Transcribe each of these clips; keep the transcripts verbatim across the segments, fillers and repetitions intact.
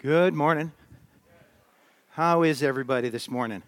Good morning. How is everybody this morning?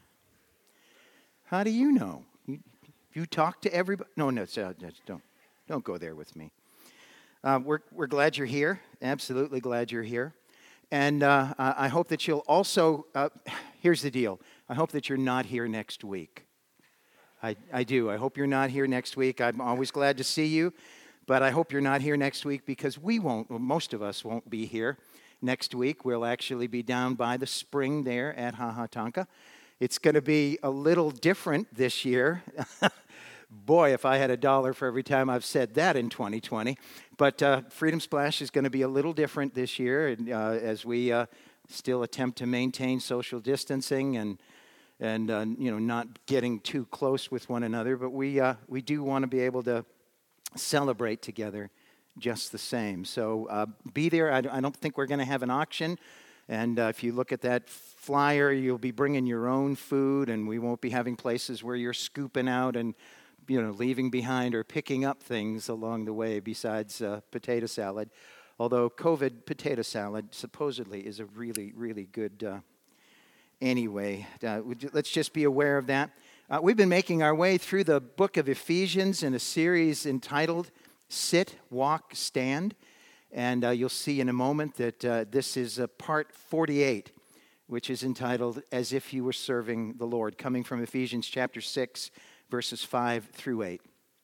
How do you know? You, you talk to everybody? No, no, so, don't, don't go there with me. Uh, we're we're glad you're here. Absolutely glad you're here, and uh, I hope that you'll also. Uh, here's the deal. I hope that you're not here next week. I I do. I hope you're not here next week. I'm always glad to see you, but I hope you're not here next week because we won't. Well, most of us won't be here. Next week, we'll actually be down by the spring there at Hahatanka. It's going to be a little different this year. Boy, if I had a dollar for every time I've said that in twenty twenty. But uh, Freedom Splash is going to be a little different this year and, uh, as we uh, still attempt to maintain social distancing and and uh, you know not getting too close with one another. But we uh, we do want to be able to celebrate together just the same. So uh, be there. I, I don't think we're going to have an auction. And uh, if you look at that flyer, you'll be bringing your own food, and we won't be having places where you're scooping out and, you know, leaving behind or picking up things along the way besides uh, potato salad. Although COVID potato salad supposedly is a really, really good uh, anyway. Uh, let's just be aware of that. Uh, we've been making our way through the book of Ephesians in a series entitled Sit, Walk, Stand. And uh, you'll see in a moment that uh, this is uh, part forty-eight, which is entitled As If You Were Serving the Lord, coming from Ephesians chapter six, verses five through eight.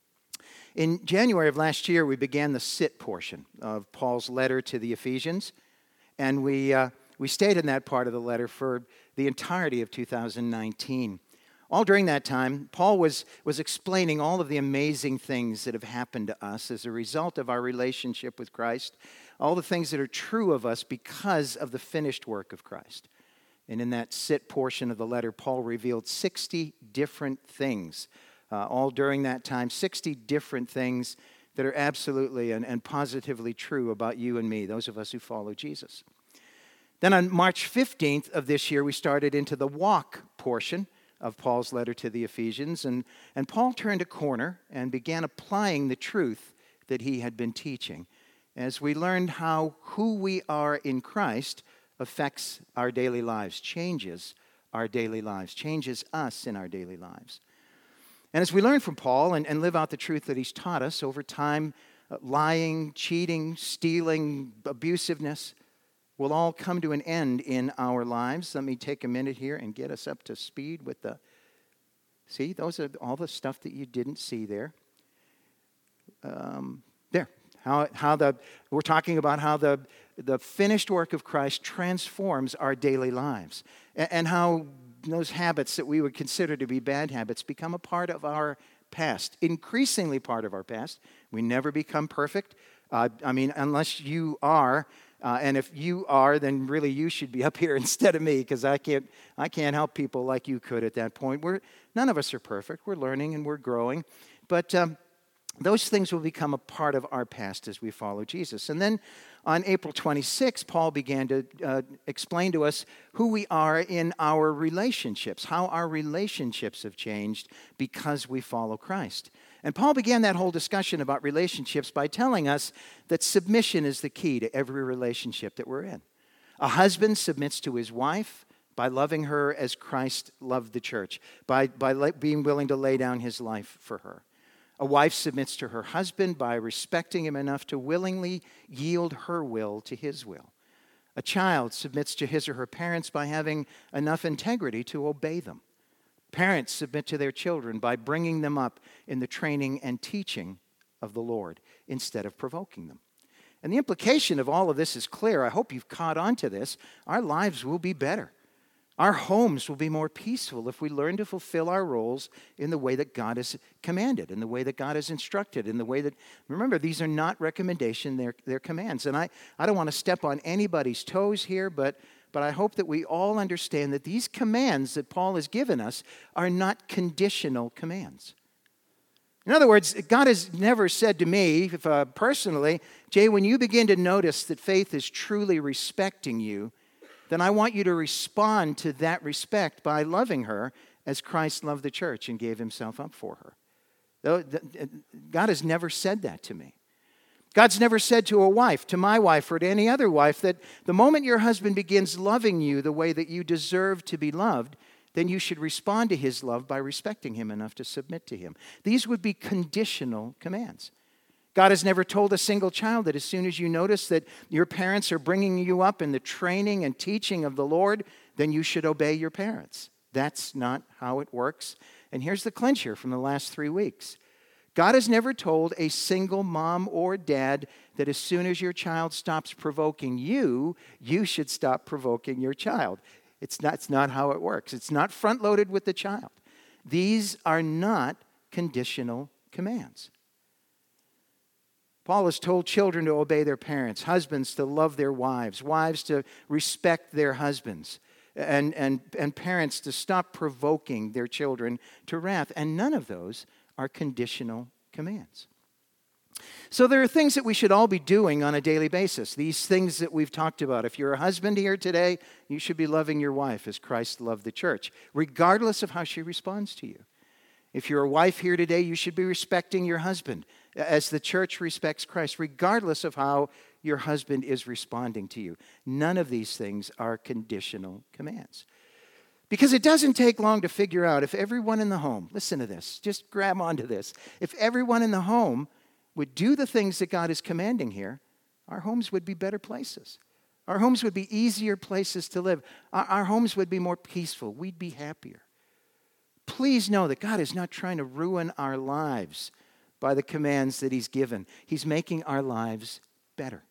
In January of last year, we began the sit portion of Paul's letter to the Ephesians, and we, uh, we stayed in that part of the letter for the entirety of two thousand nineteen. All during that time, Paul was, was explaining all of the amazing things that have happened to us as a result of our relationship with Christ, all the things that are true of us because of the finished work of Christ. And in that sit portion of the letter, Paul revealed sixty different things, uh, all during that time, sixty different things that are absolutely and, and positively true about you and me, those of us who follow Jesus. Then on March fifteenth of this year, we started into the walk portion of Paul's letter to the Ephesians, and, and Paul turned a corner and began applying the truth that he had been teaching as we learned how who we are in Christ affects our daily lives, changes our daily lives, changes us in our daily lives. And as we learn from Paul and, and live out the truth that he's taught us over time, uh, lying, cheating, stealing, abusiveness will all come to an end in our lives. Let me take a minute here and get us up to speed with the, see, those are all the stuff that you didn't see there. Um, there, how how the, we're talking about how the, the finished work of Christ transforms our daily lives, and, and how those habits that we would consider to be bad habits become a part of our past, increasingly part of our past. We never become perfect. Uh, I mean, unless you are. Uh, and if you are, then really you should be up here instead of me, because I can't I can't help people like you could at that point. We're none of us are perfect. We're learning and we're growing, but um, those things will become a part of our past as we follow Jesus. And then on April twenty-sixth, Paul began to uh, explain to us who we are in our relationships, how our relationships have changed because we follow Christ. And Paul began that whole discussion about relationships by telling us that submission is the key to every relationship that we're in. A husband submits to his wife by loving her as Christ loved the church, by, by la- being willing to lay down his life for her. A wife submits to her husband by respecting him enough to willingly yield her will to his will. A child submits to his or her parents by having enough integrity to obey them. Parents submit to their children by bringing them up in the training and teaching of the Lord instead of provoking them. And the implication of all of this is clear. I hope you've caught on to this. Our lives will be better. Our homes will be more peaceful if we learn to fulfill our roles in the way that God has commanded, in the way that God has instructed, in the way that, remember, these are not recommendations, they're, they're commands. And I, I don't want to step on anybody's toes here, but But I hope that we all understand that these commands that Paul has given us are not conditional commands. In other words, God has never said to me if, uh, personally, Jay, when you begin to notice that Faith is truly respecting you, then I want you to respond to that respect by loving her as Christ loved the church and gave himself up for her. God has never said that to me. God's never said to a wife, to my wife or to any other wife, that the moment your husband begins loving you the way that you deserve to be loved, then you should respond to his love by respecting him enough to submit to him. These would be conditional commands. God has never told a single child that as soon as you notice that your parents are bringing you up in the training and teaching of the Lord, then you should obey your parents. That's not how it works. And here's the clincher from the last three weeks. God has never told a single mom or dad that as soon as your child stops provoking you, you should stop provoking your child. It's not, it's not how it works. It's not front-loaded with the child. These are not conditional commands. Paul has told children to obey their parents, husbands to love their wives, wives to respect their husbands, and, and, and parents to stop provoking their children to wrath. And none of those are conditional commands. So there are things that we should all be doing on a daily basis. These things that we've talked about. If you're a husband here today, you should be loving your wife as Christ loved the church, regardless of how she responds to you. If you're a wife here today, you should be respecting your husband as the church respects Christ, regardless of how your husband is responding to you. None of these things are conditional commands. Because it doesn't take long to figure out if everyone in the home, listen to this, just grab onto this. If everyone in the home would do the things that God is commanding here, our homes would be better places. Our homes would be easier places to live. Our, our homes would be more peaceful. We'd be happier. Please know that God is not trying to ruin our lives by the commands that He's given. He's making our lives better.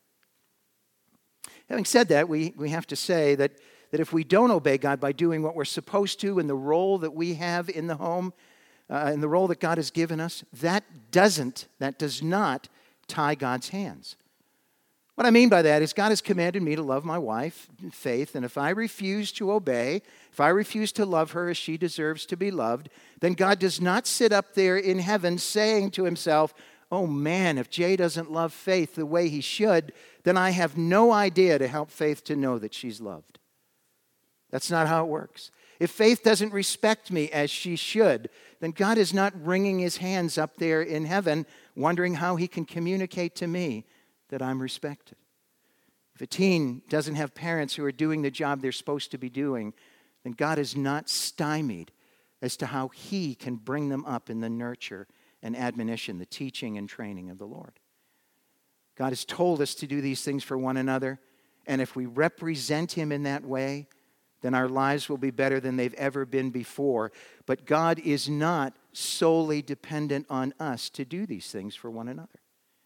Having said that, we, we have to say that that if we don't obey God by doing what we're supposed to in the role that we have in the home, uh, in the role that God has given us, that doesn't, that does not tie God's hands. What I mean by that is God has commanded me to love my wife in faith, and if I refuse to obey, if I refuse to love her as she deserves to be loved, then God does not sit up there in heaven saying to himself, oh man, if Jay doesn't love Faith the way he should, then I have no idea to help Faith to know that she's loved. That's not how it works. If Faith doesn't respect me as she should, then God is not wringing his hands up there in heaven, wondering how he can communicate to me that I'm respected. If a teen doesn't have parents who are doing the job they're supposed to be doing, then God is not stymied as to how he can bring them up in the nurture and admonition, the teaching and training of the Lord. God has told us to do these things for one another, and if we represent him in that way, then our lives will be better than they've ever been before. But God is not solely dependent on us to do these things for one another.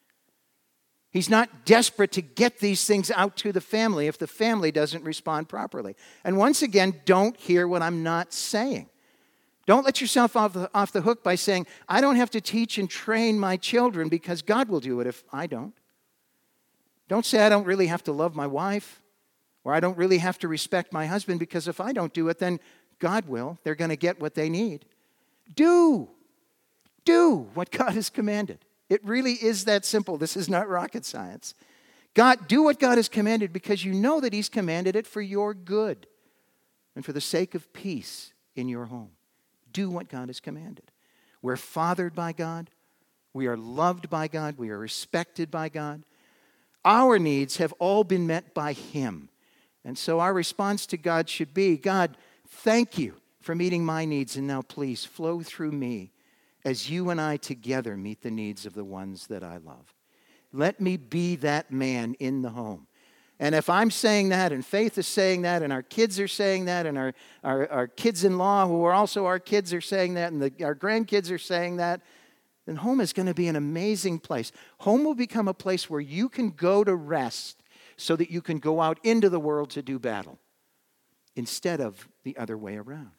He's not desperate to get these things out to the family if the family doesn't respond properly. And once again, don't hear what I'm not saying. Don't let yourself off the, off the hook by saying, I don't have to teach and train my children because God will do it if I don't. Don't say I don't really have to love my wife. Or I don't really have to respect my husband because if I don't do it, then God will. They're going to get what they need. Do. Do what God has commanded. It really is that simple. This is not rocket science. God, do what God has commanded because you know that he's commanded it for your good and for the sake of peace in your home. Do what God has commanded. We're fathered by God. We are loved by God. We are respected by God. Our needs have all been met by him. And so our response to God should be, God, thank you for meeting my needs, and now please flow through me as you and I together meet the needs of the ones that I love. Let me be that man in the home. And if I'm saying that, and Faith is saying that, and our kids are saying that, and our, our, our kids-in-law, who are also our kids, are saying that, and the, our grandkids are saying that, then home is going to be an amazing place. Home will become a place where you can go to rest so that you can go out into the world to do battle instead of the other way around.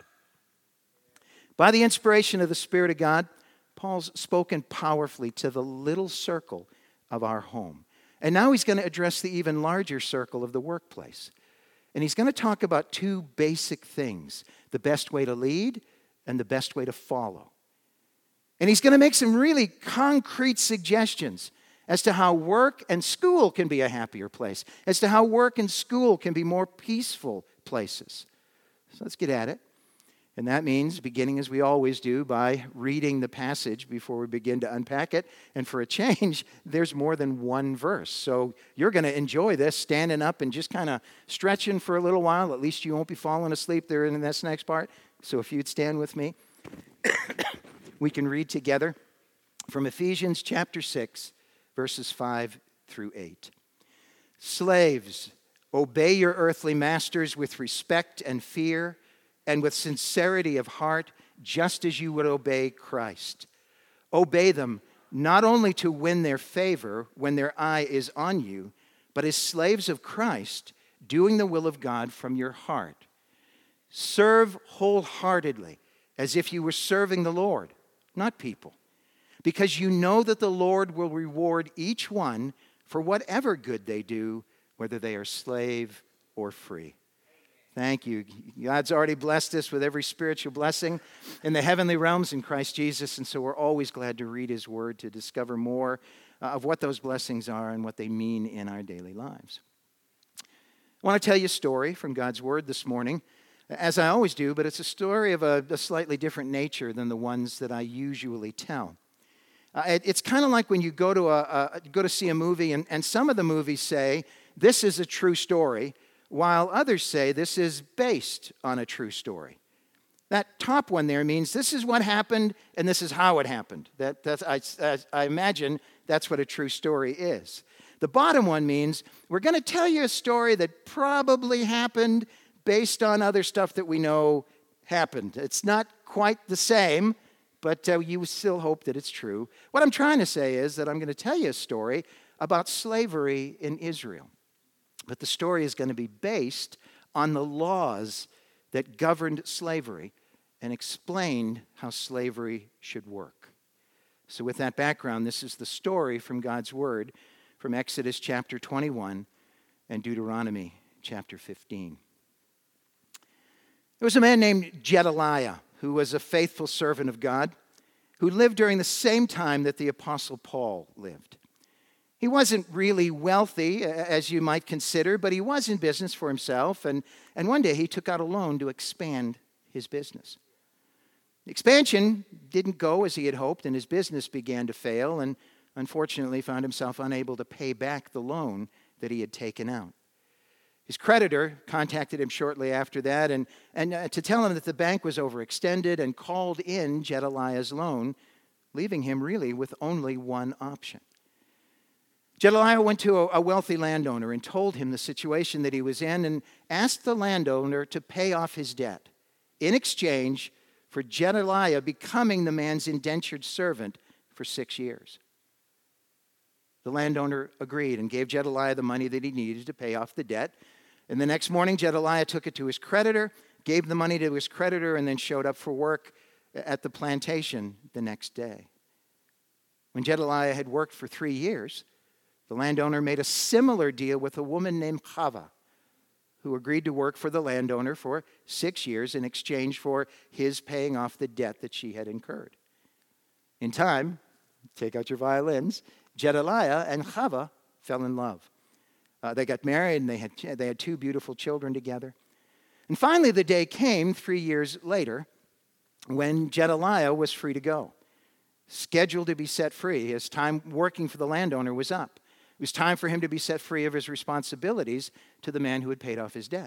By the inspiration of the Spirit of God, Paul's spoken powerfully to the little circle of our home. And now he's going to address the even larger circle of the workplace. And he's going to talk about two basic things, the best way to lead and the best way to follow. And he's going to make some really concrete suggestions as to how work and school can be a happier place, as to how work and school can be more peaceful places. So let's get at it. And that means beginning, as we always do, by reading the passage before we begin to unpack it. And for a change, there's more than one verse. So you're going to enjoy this standing up and just kind of stretching for a little while. At least you won't be falling asleep there in this next part. So if you'd stand with me, we can read together from Ephesians chapter six, verses five through eight. Slaves, obey your earthly masters with respect and fear, and with sincerity of heart, just as you would obey Christ. Obey them not only to win their favor when their eye is on you, but as slaves of Christ, doing the will of God from your heart. Serve wholeheartedly, as if you were serving the Lord, not people, because you know that the Lord will reward each one for whatever good they do, whether they are slave or free. Thank you. God's already blessed us with every spiritual blessing in the heavenly realms in Christ Jesus, and so we're always glad to read His Word to discover more uh, of what those blessings are and what they mean in our daily lives. I want to tell you a story from God's Word this morning, as I always do, but it's a story of a, a slightly different nature than the ones that I usually tell. Uh, it, it's kind of like when you go to, a, a, go to see a movie, and, and some of the movies say, this is a true story, while others say this is based on a true story. That top one there means this is what happened and this is how it happened. That, that's, I, I imagine that's what a true story is. The bottom one means we're going to tell you a story that probably happened based on other stuff that we know happened. It's not quite the same, but uh, you still hope that it's true. What I'm trying to say is that I'm going to tell you a story about slavery in Israel. But the story is going to be based on the laws that governed slavery and explained how slavery should work. So with that background, this is the story from God's Word from Exodus chapter twenty-one and Deuteronomy chapter fifteen. There was a man named Gedaliah who was a faithful servant of God who lived during the same time that the Apostle Paul lived. He wasn't really wealthy, as you might consider, but he was in business for himself, and, and one day he took out a loan to expand his business. The expansion didn't go as he had hoped, and his business began to fail, and unfortunately found himself unable to pay back the loan that he had taken out. His creditor contacted him shortly after that, and, and uh, to tell him that the bank was overextended and called in Gedaliah's loan, leaving him really with only one option. Gedaliah went to a wealthy landowner and told him the situation that he was in and asked the landowner to pay off his debt in exchange for Gedaliah becoming the man's indentured servant for six years. The landowner agreed and gave Gedaliah the money that he needed to pay off the debt. And the next morning, Gedaliah took it to his creditor, gave the money to his creditor, and then showed up for work at the plantation the next day. When Gedaliah had worked for three years, the landowner made a similar deal with a woman named Chava, who agreed to work for the landowner for six years in exchange for his paying off the debt that she had incurred. In time, take out your violins, Gedaliah and Chava fell in love. Uh, they got married and they had, they had two beautiful children together. And finally, the day came three years later when Gedaliah was free to go, scheduled to be set free. His time working for the landowner was up. It was time for him to be set free of his responsibilities to the man who had paid off his debt.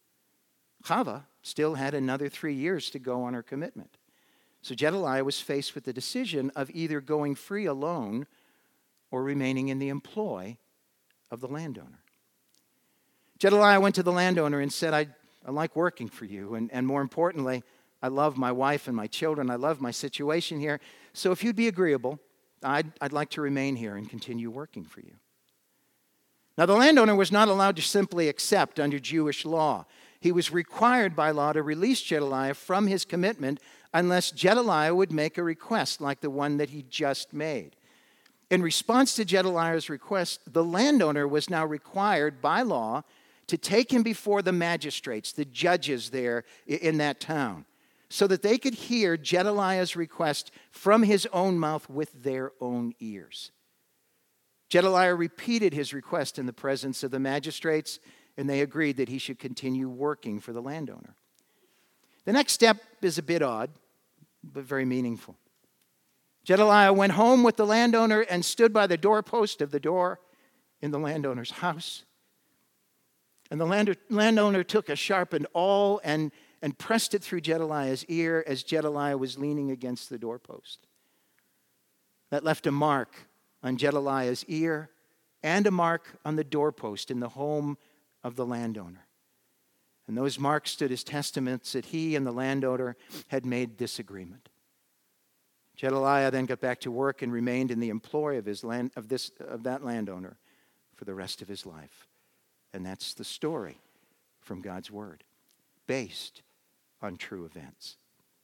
Chava still had another three years to go on her commitment. So Gedaliah was faced with the decision of either going free alone or remaining in the employ of the landowner. Gedaliah went to the landowner and said, I, I like working for you, and, and more importantly, I love my wife and my children. I love my situation here. So if you'd be agreeable, I'd, I'd like to remain here and continue working for you. Now, the landowner was not allowed to simply accept under Jewish law. He was required by law to release Gedaliah from his commitment unless Gedaliah would make a request like the one that he just made. In response to Gedaliah's request, the landowner was now required by law to take him before the magistrates, the judges there in that town, so that they could hear Gedaliah's request from his own mouth with their own ears. Gedaliah repeated his request in the presence of the magistrates, and they agreed that he should continue working for the landowner. The next step is a bit odd, but very meaningful. Jedaliah went home with the landowner and stood by the doorpost of the door in the landowner's house. And the land- landowner took a sharpened awl and, and pressed it through Jedaliah's ear as Jedaliah was leaning against the doorpost. That left a mark on Jedaliah's ear and a mark on the doorpost in the home of the landowner. And those marks stood as testaments that he and the landowner had made this agreement. Jedaliah then got back to work and remained in the employ of his land of this of that landowner for the rest of his life. And that's the story from God's word, based on true events.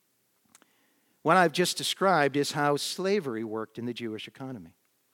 What I've just described is how slavery worked in the Jewish economy.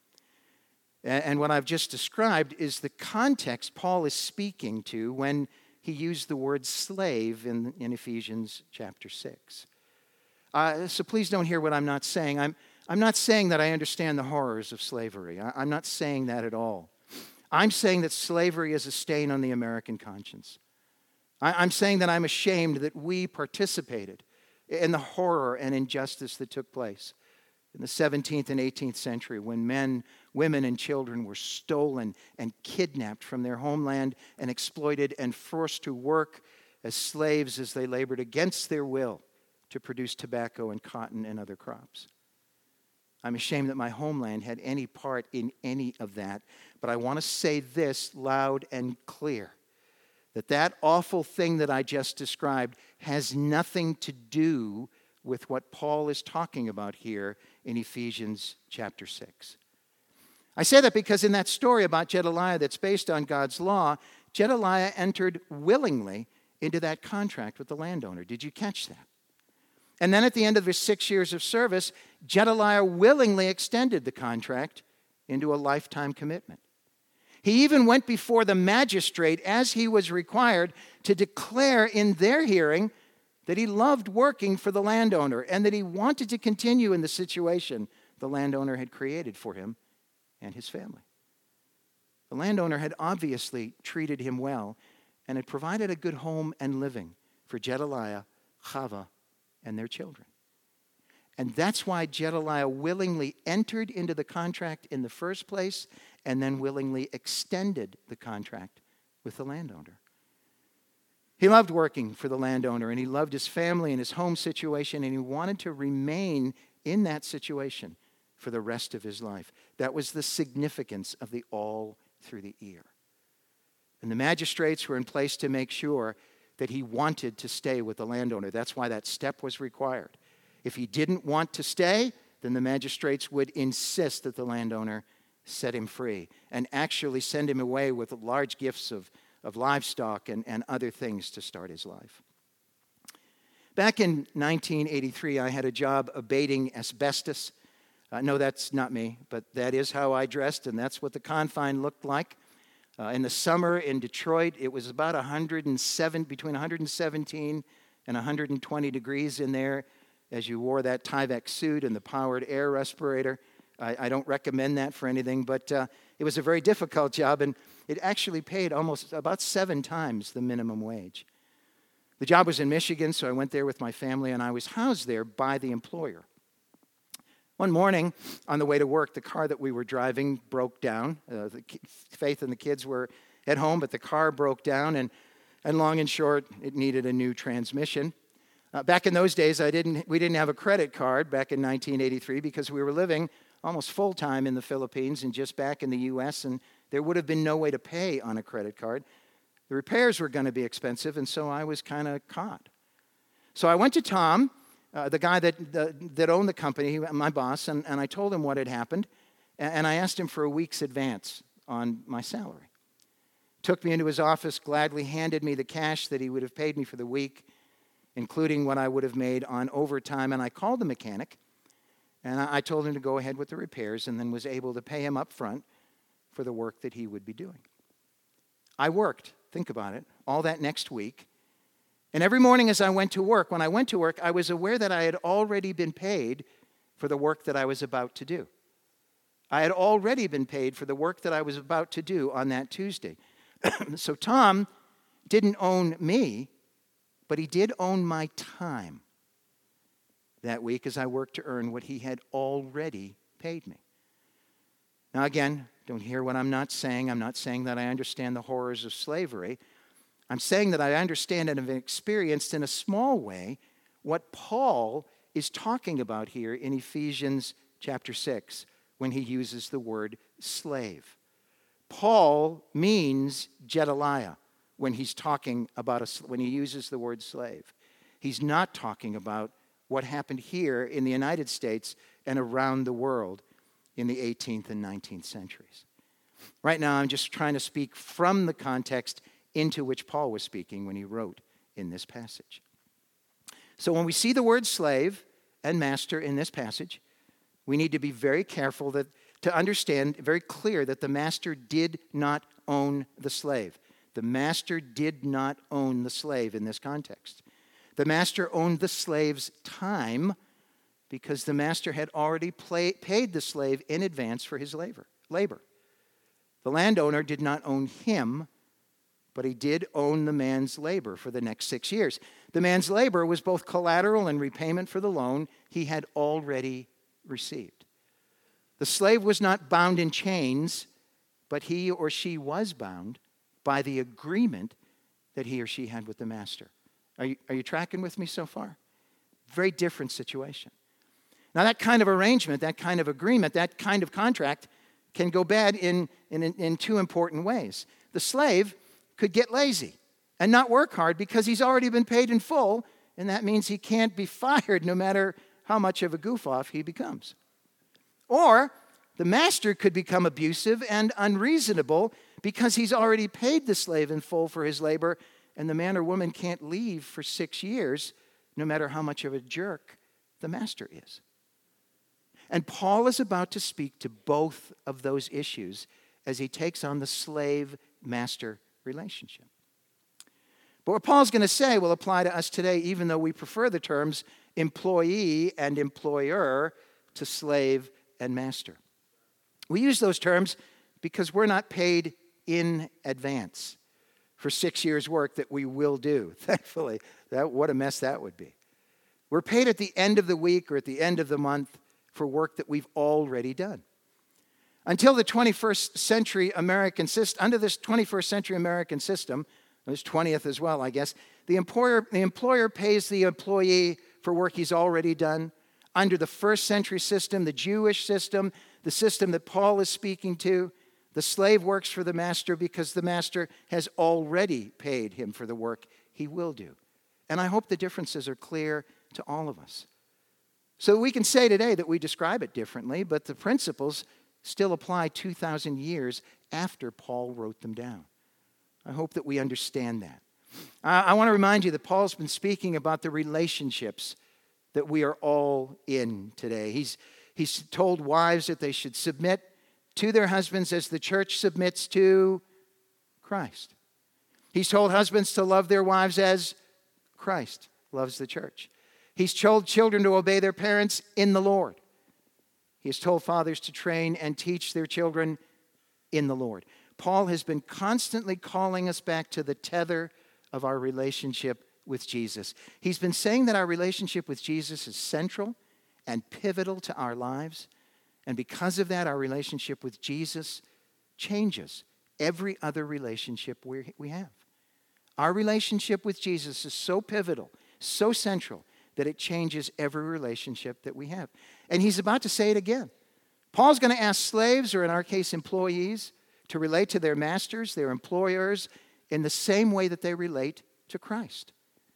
And what I've just described is the context Paul is speaking to when he used the word slave in, in Ephesians chapter six. Uh, so please don't hear what I'm not saying. I'm, I'm not saying that I understand the horrors of slavery. I, I'm not saying that at all. I'm saying that slavery is a stain on the American conscience. I, I'm saying that I'm ashamed that we participated in the horror and injustice that took place in the seventeenth and eighteenth century when men, women, and children were stolen and kidnapped from their homeland and exploited and forced to work as slaves as they labored against their will to produce tobacco and cotton and other crops. I'm ashamed that my homeland had any part in any of that, but I want to say this loud and clear, that that awful thing that I just described has nothing to do with what Paul is talking about here in Ephesians chapter six. I say that because in that story about Jedaliah that's based on God's law, Jedaliah entered willingly into that contract with the landowner. Did you catch that? And then at the end of his six years of service, Jedaliah willingly extended the contract into a lifetime commitment. He even went before the magistrate as he was required to declare in their hearing that he loved working for the landowner and that he wanted to continue in the situation the landowner had created for him and his family. The landowner had obviously treated him well and had provided a good home and living for Jedaliah, Chava, and their children. And that's why Jedaliah willingly entered into the contract in the first place and then willingly extended the contract with the landowner. He loved working for the landowner, and he loved his family and his home situation, and he wanted to remain in that situation for the rest of his life. That was the significance of the awl through the ear. And the magistrates were in place to make sure that he wanted to stay with the landowner. That's why that step was required. If he didn't want to stay, then the magistrates would insist that the landowner set him free and actually send him away with large gifts of of livestock and, and other things to start his life. Back in nineteen eighty-three, I had a job abating asbestos. Uh, no, that's not me, but that is how I dressed, and that's what the confine looked like. Uh, in the summer in Detroit, it was about one hundred seven, between one hundred seventeen and one hundred twenty degrees in there as you wore that Tyvek suit and the powered air respirator. I, I don't recommend that for anything, but uh, it was a very difficult job, and it actually paid almost about seven times the minimum wage. The job was in Michigan, so I went there with my family, and I was housed there by the employer. One morning, on the way to work, the car that we were driving broke down. Uh, the, Faith and the kids were at home, but the car broke down, and, and long and short, it needed a new transmission. Uh, back in those days, I didn't. we didn't have a credit card back in nineteen eighty-three because we were living almost full-time in the Philippines and just back in the U S, and there would have been no way to pay on a credit card. The repairs were going to be expensive, and so I was kind of caught. So I went to Tom, uh, the guy that the, that owned the company, my boss, and, and I told him what had happened, and, and I asked him for a week's advance on my salary. Took me into his office, gladly handed me the cash that he would have paid me for the week, including what I would have made on overtime, and I called the mechanic, and I told him to go ahead with the repairs and then was able to pay him up front for the work that he would be doing. I worked, think about it, all that next week. And every morning as I went to work, when I went to work, I was aware that I had already been paid for the work that I was about to do. I had already been paid for the work that I was about to do on that Tuesday. So Tom didn't own me, but he did own my time that week as I worked to earn what he had already paid me. Now again, don't hear what I'm not saying. I'm not saying that I understand the horrors of slavery. I'm saying that I understand and have experienced in a small way what Paul is talking about here in Ephesians chapter six when he uses the word slave. Paul means Gedaliah when he's talking about a, when he uses the word slave. He's not talking about what happened here in the United States and around the world in the eighteenth and nineteenth centuries. Right now, I'm just trying to speak from the context into which Paul was speaking when he wrote in this passage. So when we see the word slave and master in this passage, we need to be very careful that, to understand, very clear that the master did not own the slave. The master did not own the slave in this context. The master owned the slave's time because the master had already play, paid the slave in advance for his labor. labor. The landowner did not own him, but he did own the man's labor for the next six years. The man's labor was both collateral and repayment for the loan he had already received. The slave was not bound in chains, but he or she was bound by the agreement that he or she had with the master. Are you, are you tracking with me so far? Very different situation. Now, that kind of arrangement, that kind of agreement, that kind of contract can go bad in, in, in two important ways. The slave could get lazy and not work hard because he's already been paid in full, and that means he can't be fired no matter how much of a goof-off he becomes. Or the master could become abusive and unreasonable because he's already paid the slave in full for his labor, and the man or woman can't leave for six years no matter how much of a jerk the master is. And Paul is about to speak to both of those issues as he takes on the slave-master relationship. But what Paul's going to say will apply to us today, even though we prefer the terms employee and employer to slave and master. We use those terms because we're not paid in advance for six years' work that we will do. Thankfully, that, what a mess that would be. We're paid at the end of the week or at the end of the month for work that we've already done. Until the twenty-first century American system, under this twenty-first century American system, this twentieth as well, I guess, the employer, the employer pays the employee for work he's already done. Under the first century system, the Jewish system, the system that Paul is speaking to, the slave works for the master because the master has already paid him for the work he will do. And I hope the differences are clear to all of us. So we can say today that we describe it differently, but the principles still apply two thousand years after Paul wrote them down. I hope that we understand that. I, I want to remind you that Paul's been speaking about the relationships that we are all in today. He's, he's told wives that they should submit to their husbands as the church submits to Christ. He's told husbands to love their wives as Christ loves the church. He's told children to obey their parents in the Lord. He has told fathers to train and teach their children in the Lord. Paul has been constantly calling us back to the tether of our relationship with Jesus. He's been saying that our relationship with Jesus is central and pivotal to our lives. And because of that, our relationship with Jesus changes every other relationship we we have. Our relationship with Jesus is so pivotal, so central, that it changes every relationship that we have. And he's about to say it again. Paul's going to ask slaves, or in our case, employees, to relate to their masters, their employers, in the same way that they relate to Christ.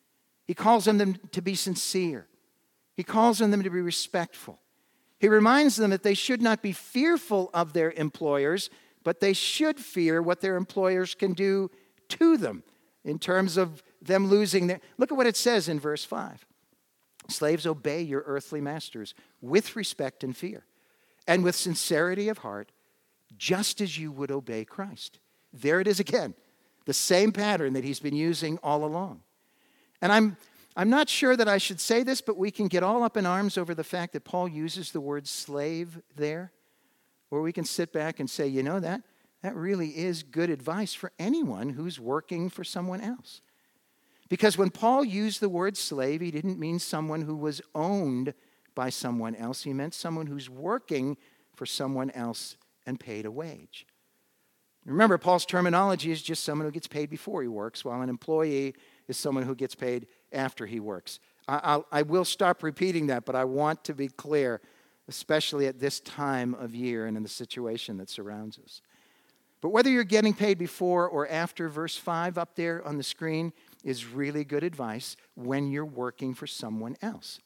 He calls on them to be sincere. He calls on them to be respectful. He reminds them that they should not be fearful of their employers, but they should fear what their employers can do to them in terms of them losing their... Look at what it says in verse five. Slaves, obey your earthly masters with respect and fear, and with sincerity of heart, just as you would obey Christ. There it is again, the same pattern that he's been using all along. And I'm, I'm not sure that I should say this, but we can get all up in arms over the fact that Paul uses the word slave there, or we can sit back and say, you know, that, that really is good advice for anyone who's working for someone else. Because when Paul used the word slave, he didn't mean someone who was owned by someone else. He meant someone who's working for someone else and paid a wage. Remember, Paul's terminology is just someone who gets paid before he works, while an employee is someone who gets paid after he works. I, I'll, I will stop repeating that, but I want to be clear, especially at this time of year and in the situation that surrounds us. But whether you're getting paid before or after, verse five up there on the screen is really good advice when you're working for someone else.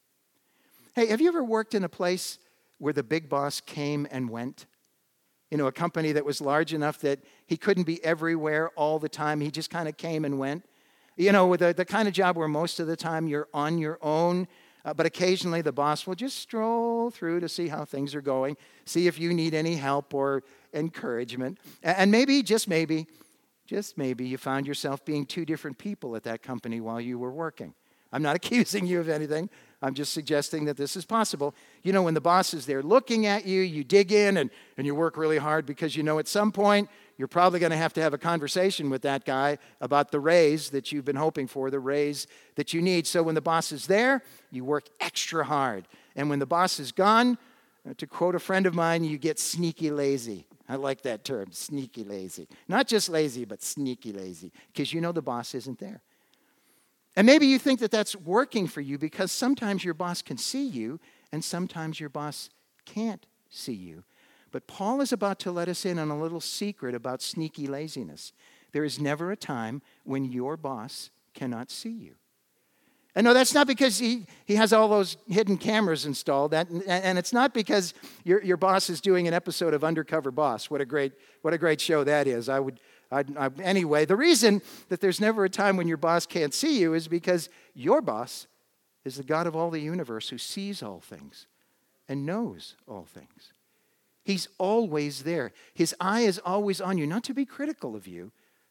Hey, have you ever worked in a place where the big boss came and went? You know, a company that was large enough that he couldn't be everywhere all the time. He just kind of came and went. You know, the, the kind of job where most of the time you're on your own, uh, but occasionally the boss will just stroll through to see how things are going, see if you need any help or encouragement. And maybe, just maybe, just maybe you found yourself being two different people at that company while you were working. I'm not accusing you of anything. I'm just suggesting that this is possible. You know, when the boss is there looking at you, you dig in and, and you work really hard because you know at some point you're probably going to have to have a conversation with that guy about the raise that you've been hoping for, the raise that you need. So when the boss is there, you work extra hard. And when the boss is gone, to quote a friend of mine, you get sneaky lazy. I like that term, sneaky lazy. Not just lazy, but sneaky lazy, because you know the boss isn't there. And maybe you think that that's working for you because sometimes your boss can see you and sometimes your boss can't see you. But Paul is about to let us in on a little secret about sneaky laziness. There is never a time when your boss cannot see you. And no, that's not because he, he has all those hidden cameras installed. That, and it's not because your, your boss is doing an episode of Undercover Boss. What a great, what a great show that is. I would... I, I, anyway, the reason that there's never a time when your boss can't see you is because your boss is the God of all the universe who sees all things and knows all things. He's always there. His eye is always on you, not to be critical of you,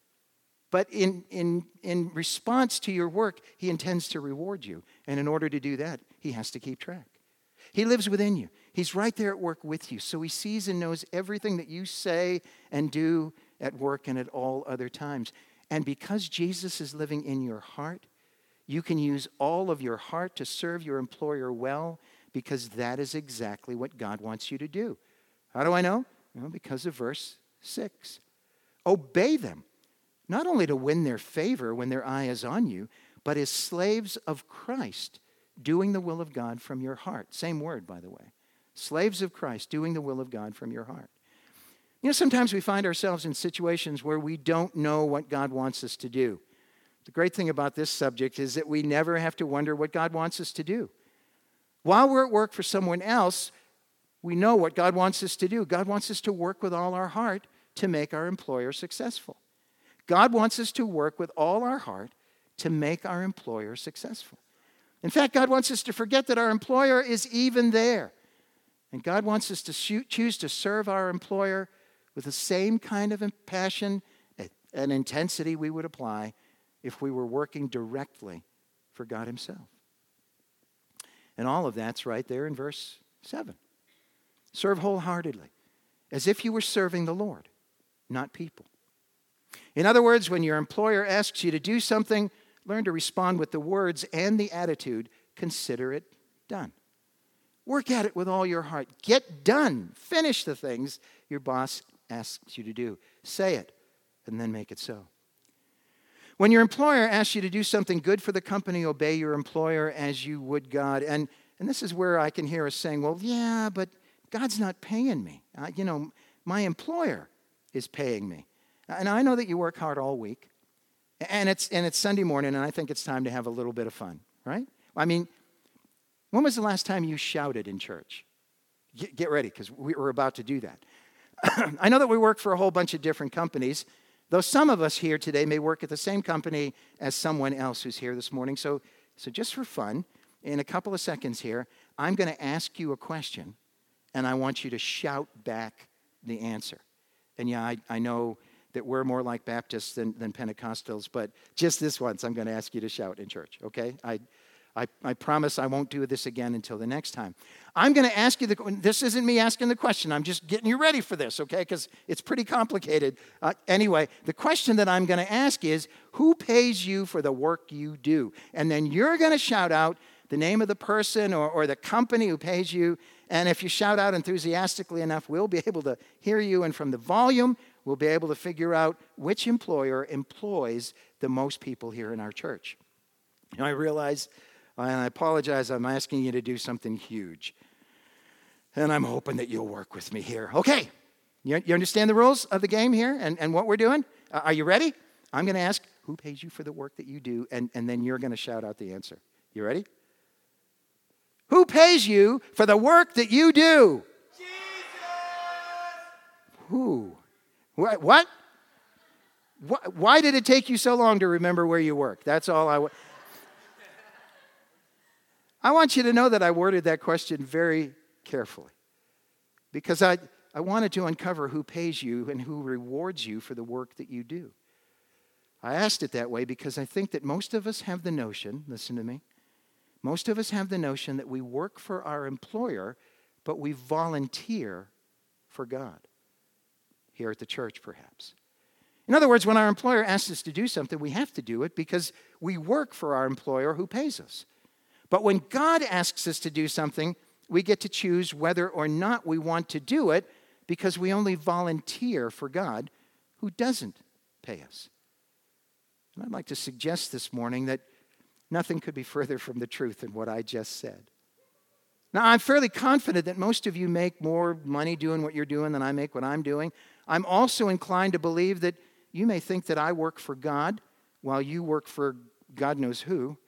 but in, in, in response to your work, he intends to reward you. And in order to do that, he has to keep track. He lives within you. He's right there at work with you. So he sees and knows everything that you say and do at work and at all other times. And because Jesus is living in your heart, you can use all of your heart to serve your employer well, because that is exactly what God wants you to do. How do I know? Well, because of verse six. Obey them, not only to win their favor when their eye is on you, but as slaves of Christ, doing the will of God from your heart. Same word, by the way. Slaves of Christ, doing the will of God from your heart. You know, sometimes we find ourselves in situations where we don't know what God wants us to do. The great thing about this subject is that we never have to wonder what God wants us to do. While we're at work for someone else, we know what God wants us to do. God wants us to work with all our heart to make our employer successful. God wants us to work with all our heart to make our employer successful. In fact, God wants us to forget that our employer is even there. And God wants us to choose to serve our employer with the same kind of passion and intensity we would apply if we were working directly for God himself. And all of that's right there in verse seven. Serve wholeheartedly, as if you were serving the Lord, not people. In other words, when your employer asks you to do something, learn to respond with the words and the attitude, consider it done. Work at it with all your heart. Get done. Finish the things your boss asks you to do. Say it, and then make it so. When your employer asks you to do something good for the company, obey your employer as you would God. And, and this is where I can hear us saying, well, yeah, but God's not paying me. Uh, you know, my employer is paying me. And I know that you work hard all week. And it's, and it's Sunday morning, and I think it's time to have a little bit of fun, right? I mean, when was the last time you shouted in church? Get, get ready, because we're about to do that. I know that we work for a whole bunch of different companies, though some of us here today may work at the same company as someone else who's here this morning. So, so just for fun, in a couple of seconds here, I'm going to ask you a question, and I want you to shout back the answer. And yeah, I, I know that we're more like Baptists than, than Pentecostals, but just this once, I'm going to ask you to shout in church, okay? I, I, I promise I won't do this again until the next time. I'm going to ask you, the, this isn't me asking the question, I'm just getting you ready for this, okay? Because it's pretty complicated. Uh, anyway, the question that I'm going to ask is, Who pays you for the work you do? And then you're going to shout out the name of the person or, or the company who pays you. And if you shout out enthusiastically enough, we'll be able to hear you. And from the volume, we'll be able to figure out which employer employs the most people here in our church. And I realize, and I apologize, I'm asking you to do something huge. And I'm hoping that you'll work with me here. Okay, you, you understand the rules of the game here and, and what we're doing? Uh, are you ready? I'm going to ask, who pays you for the work that you do? And, and then you're going to shout out the answer. You ready? Who pays you for the work that you do? Jesus! Who? What? What? Why did it take you so long to remember where you work? That's all I want. I want you to know that I worded that question very carefully because I, I wanted to uncover who pays you and who rewards you for the work that you do. I asked it that way because I think that most of us have the notion, listen to me, most of us have the notion that we work for our employer, but we volunteer for God. Here at the church, perhaps. In other words, when our employer asks us to do something, we have to do it because we work for our employer who pays us. But when God asks us to do something, we get to choose whether or not we want to do it because we only volunteer for God who doesn't pay us. And I'd like to suggest this morning that nothing could be further from the truth than what I just said. Now, I'm fairly confident that most of you make more money doing what you're doing than I make what I'm doing. I'm also inclined to believe that you may think that I work for God while you work for God knows who.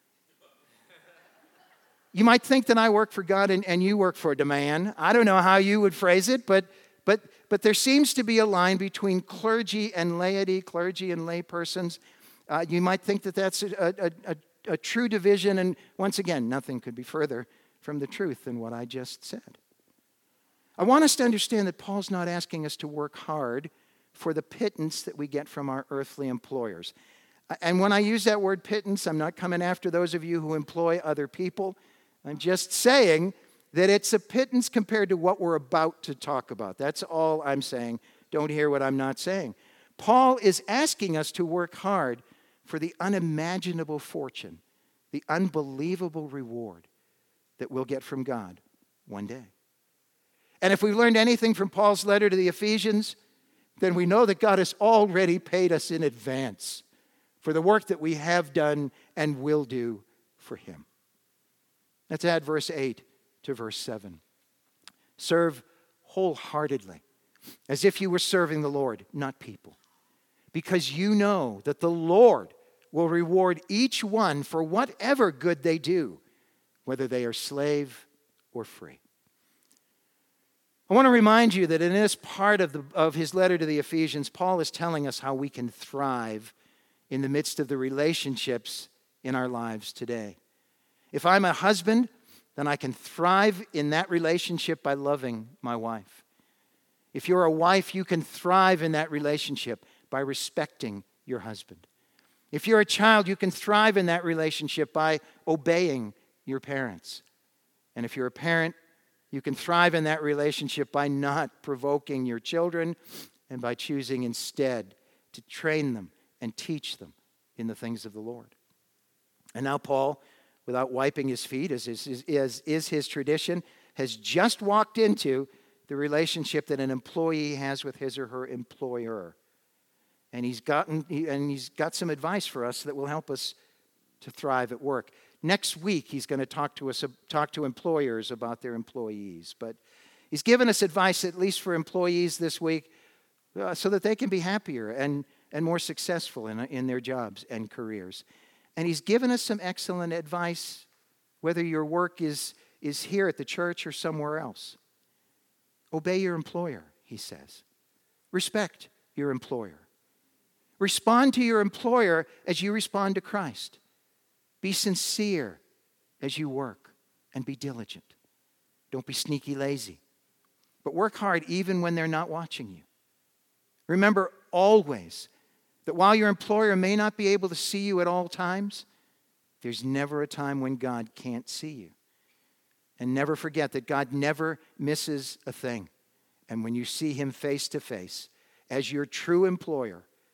You might think that I work for God and, and you work for a man. I don't know how you would phrase it, but, but, but there seems to be a line between clergy and laity, clergy and lay persons. Uh, you might think that that's a, a, a, a true division, and once again, nothing could be further from the truth than what I just said. I want us to understand that Paul's not asking us to work hard for the pittance that we get from our earthly employers. And when I use that word pittance, I'm not coming after those of you who employ other people. I'm just saying that it's a pittance compared to what we're about to talk about. That's all I'm saying. Don't hear what I'm not saying. Paul is asking us to work hard for the unimaginable fortune, the unbelievable reward that we'll get from God one day. And if we've learned anything from Paul's letter to the Ephesians, then we know that God has already paid us in advance for the work that we have done and will do for him. Let's add verse eight to verse seven. Serve wholeheartedly, as if you were serving the Lord, not people, because you know that the Lord will reward each one for whatever good they do, whether they are slave or free. I want to remind you that in this part of, the, of his letter to the Ephesians, Paul is telling us how we can thrive in the midst of the relationships in our lives today. If I'm a husband, then I can thrive in that relationship by loving my wife. If you're a wife, you can thrive in that relationship by respecting your husband. If you're a child, you can thrive in that relationship by obeying your parents. And if you're a parent, you can thrive in that relationship by not provoking your children and by choosing instead to train them and teach them in the things of the Lord. And now Paul, without wiping his feet, as is, as is his tradition, has just walked into the relationship that an employee has with his or her employer. And he's gotten and he's got some advice for us that will help us to thrive at work. Next week, he's going to talk to us, talk to employers about their employees. But he's given us advice, at least for employees this week, uh, so that they can be happier and, and more successful in, in their jobs and careers. And he's given us some excellent advice, whether your work is, is here at the church or somewhere else. Obey your employer, he says. Respect your employer. Respond to your employer as you respond to Christ. Be sincere as you work and be diligent. Don't be sneaky lazy, but work hard even when they're not watching you. Remember always that while your employer may not be able to see you at all times, there's never a time when God can't see you. And never forget that God never misses a thing. And when you see him face to face as your true employer,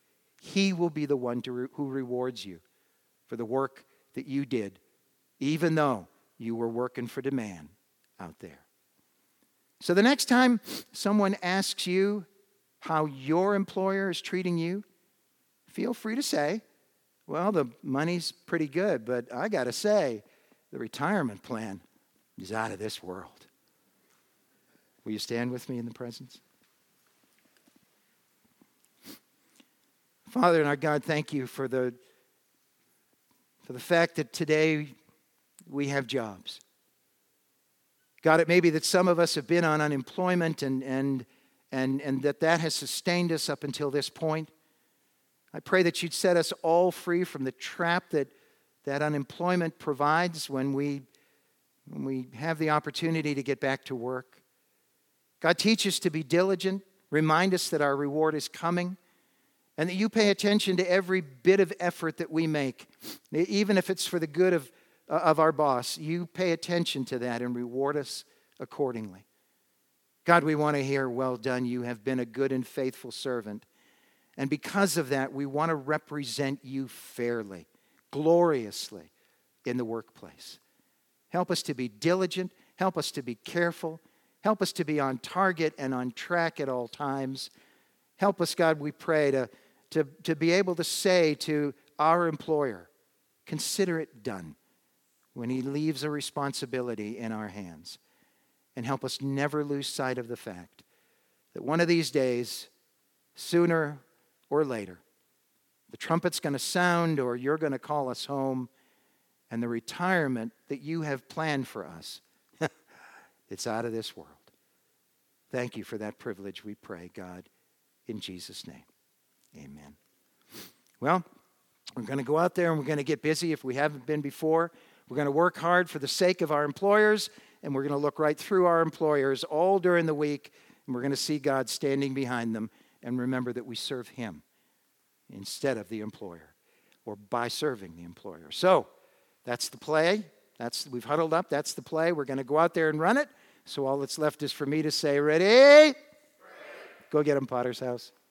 He will be the one to re- who rewards you for the work that you did, even though you were working for the man out there. So the next time someone asks you how your employer is treating you, feel free to say, well, the money's pretty good, but I got to say, the retirement plan is out of this world. Will you stand with me in the presence? Father and our God, thank you for the, for the fact that today we have jobs. God, it may be that some of us have been on unemployment and, and, and, and that that has sustained us up until this point. I pray that you'd set us all free from the trap that that unemployment provides when we, when we have the opportunity to get back to work. God, teach us to be diligent. Remind us that our reward is coming. And that you pay attention to every bit of effort that we make. Even if it's for the good of, uh, of our boss, you pay attention to that and reward us accordingly. God, we want to hear, well done, you have been a good and faithful servant. And because of that, we want to represent you fairly, gloriously in the workplace. Help us to be diligent. Help us to be careful. Help us to be on target and on track at all times. Help us, God, we pray, to, to, to be able to say to our employer, consider it done when he leaves a responsibility in our hands. And help us never lose sight of the fact that one of these days, sooner or later, the trumpet's going to sound or you're going to call us home, and the retirement that you have planned for us, it's out of this world. Thank you for that privilege, we pray, God, in Jesus' name. Amen. Well, we're going to go out there and we're going to get busy if we haven't been before. We're going to work hard for the sake of our employers, and we're going to look right through our employers all during the week, and we're going to see God standing behind them and remember that we serve him instead of the employer, or by serving the employer. So that's the play. That's we've huddled up. That's the play. We're going to go out there and run it. So all that's left is for me to say, ready? Ready. Go get them, Potter's House.